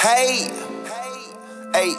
Hey, hey,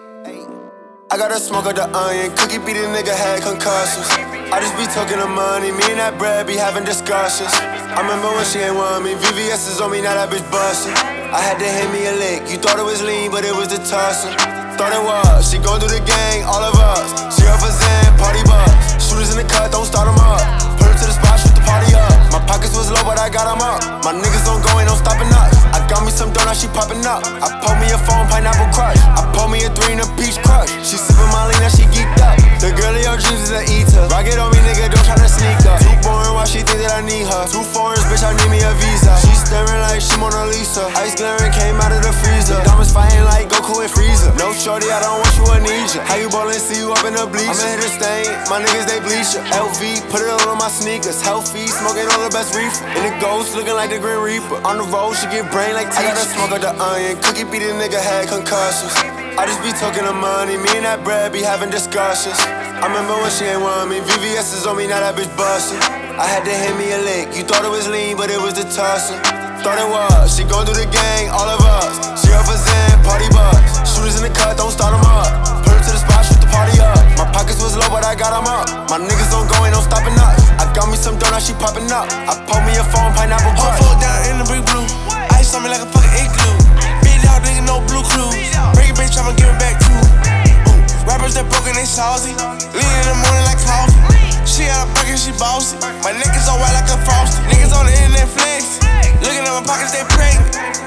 I got a smoke of the onion. Cookie beat a nigga had concussions. I just be talking the money. Me and that bread be having discussions. I remember when she ain't want me. VVS is on me, now that bitch bustin'. I had to hit me a lick. You thought it was lean, but it was the tussin'. Thought it was. She gon' do the gang, all of us. She off a Zen, party bus. Shooters in the cut, don't start 'em up. Put her to the spot, shoot the party up. My pockets was low, but I got 'em up. My niggas don't go, ain't no stopping us. I got me some donuts, she popping up. I pulled me a phone, pineapple crush. I pulled me a 3 and a peach crush. She sippin' Molly, now she geeked up. The girl of your dreams is an eater. Rock it on me, nigga, don't try to sneak up. Too boring, why she think that I need her? Too foreigns, bitch, I need me a visa. She staring like she Mona Lisa. Ice glaring came out of the freezer. Diamonds fighting like Goku and Frieza. No shorty, I don't want you, I need ya. How you ballin', see you up in the bleachers. I'ma hit a stain, my niggas they bleach ya. LV, put it all on my sneakers. Healthy, smoking all the best reefer. And the ghost looking like the Grim Reaper. On the road, she get brain like teacher. I got a smoke of the onion. Cookie beat a nigga had concussions. I just be talking the money. Me and that bread be having discussions. I remember when she ain't want me. VVS is on me, now that bitch bustin'. I had to hit me a lick. You thought it was lean, but it was the tussin'. Thought it was. She gon' do the gang, all of us. She off a Zen, party bus. Shooters in the cut, don't start 'em up. Put her to the spot, shoot the party up. My pockets was low, but I got 'em up. My niggas don't go, ain't no stopping us. I got me some donuts, she popping up. I pulled me a phone, pineapple crush. Fall down in the big blue. Ice on me like a fucking igloo. Big dog nigga, no blue clues. Break it, bitch, I'ma give it back too. Rappers that broken, they salty. Lean in the morning like coffee. She out of pocket, she bossy. My niggas all white like a frosty. Niggas on the internet flex. Looking at my pockets, they pregnant.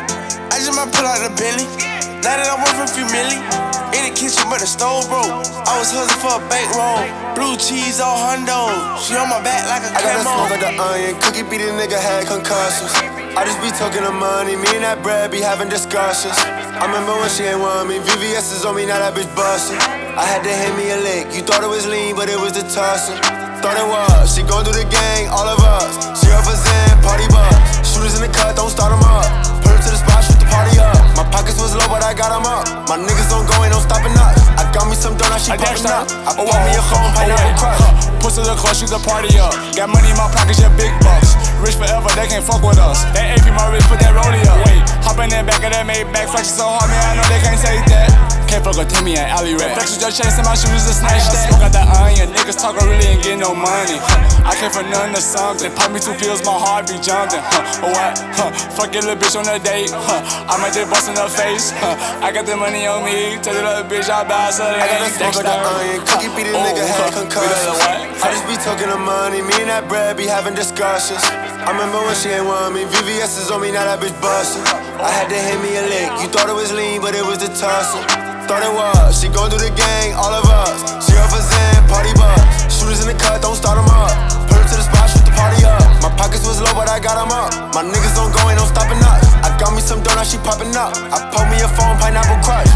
I just might pull out the Bentley. Now that I'm worth a few million. In the kitchen, but the stove broke. I was hustling for a bankroll. Blue cheese on Hondo. She on my back like a I got a camo. smoke of the onion. Cookie beat a nigga had concussions. I just be talking the money. Me and that bread be having discussions. I remember when she ain't want me. VVS is on me, now that bitch bustin'. I had to hit me a lick. You thought it was lean, but it was the tussin'. Thought it was. She gon' do the gang, all of us. She off a Zen, party bus. Shooters in the cut, don't start 'em up. Put her to the spot, shoot the party up. My pockets was low, but I got 'em up. My niggas don't go, ain't no stopping us. I got me some donuts, she popping up. I bought me a phone, pineapple crush. Push to the club, shoot the party up. Got money in my pockets, yeah, big bucks. Rich forever, they can't fuck with us. That AP my wrist, put that rollie up. Wait, hop in that back of that Maybach, flexing so hard, man, I know they can't take that. Can't fuck with Timmy and Alley Rat. Flexing just chasing my shoes to snatch that. Smoke out that onion, niggas talkin' really ain't getting no money. I came for none or something. Pop me 2 pills, my heart be jumping. What? Fuck your little bitch on a date. I might just bust in her face. I got the money on me. Tell the little bitch I buy something. I got a smoke of the onion. Cookie beat a nigga had concussions. I just be talking the money. Me and that bread be having discussions. I remember when she ain't want me. VVS is on me, now that bitch bustin'. I had to hit me a lick. You thought it was lean, but it was the tussin'. Thought it was. She gon' do the gang, all of us. She off a Zen, party bus. Shooters in the cut, don't start 'em up. Put her to the spot, shoot the party up. My pockets was low, but I got 'em up. My niggas don't go, ain't no stopping us. I got me some donuts, she popping up. I pulled me a phone, pineapple crush.